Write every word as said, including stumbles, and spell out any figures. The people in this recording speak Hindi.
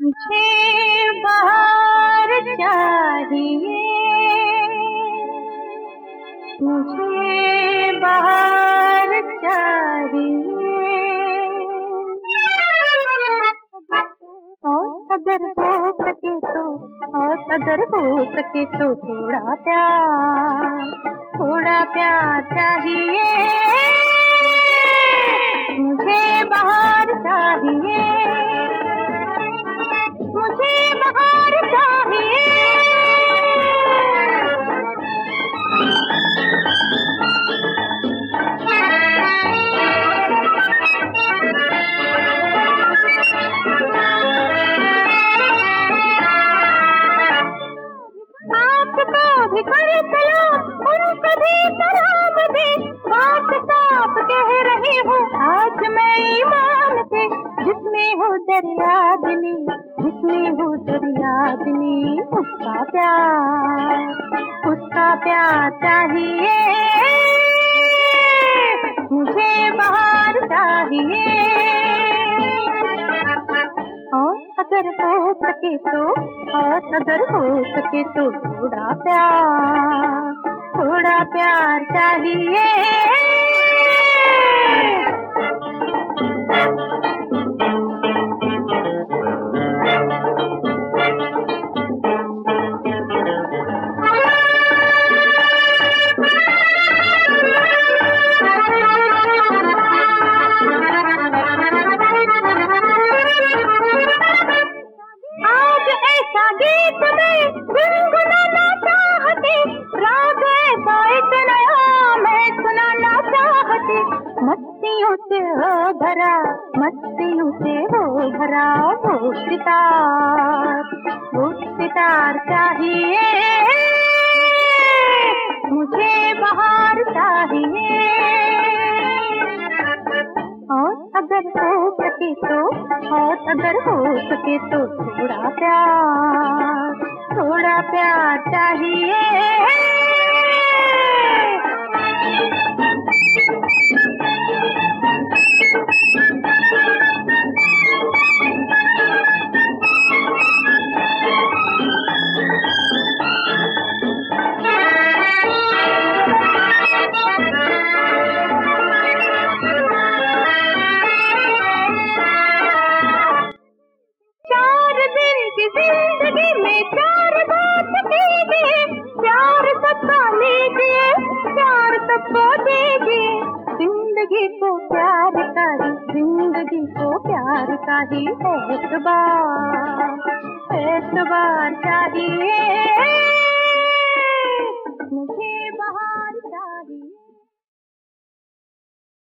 मुझे बाहर चाहिए, मुझे बाहर चाहिए। और अगर हो सके तो, और अगर हो सके तो थोड़ा प्यार, थोड़ा प्यार चाहिए। मुझे बाहर चाहिए, मुझे बाहर चाहिए। आपको भी कर चलो, उनको भी सलाम दे। बात साफ कह रही हूँ आज मैं ईमान से। जिसमें हो दरिया दिली, जिसमें हो दरिया दिली, उसका प्यार, उसका प्यार चाहिए। मुझे बाहर चाहिए। और अगर हो सके तो, और अगर हो सके तो थोड़ा प्यार, थोड़ा प्यार चाहिए। आज ऐसा गीत में गुनगुनाना चाहती, राग ऐसा एक नया मैं सुनाना चाहती। मस्तियों से हो भरा, मस्तियों से हो भरा वो सितार, वो सितार चाहिए। मुझे बाहर चाहिए। और अगर हो सके तो, और अगर हो सके तो थोड़ा प्यार, थोड़ा प्यार चाहिए। चार दिन की जिंदगी में चार बात कीजिए, प्यार सबका लीजिए, प्यार सबको दीजिए। जिंदगी को प्यार का ही, जिंदगी को प्यार का ही एतबार, एतबार चाहिए।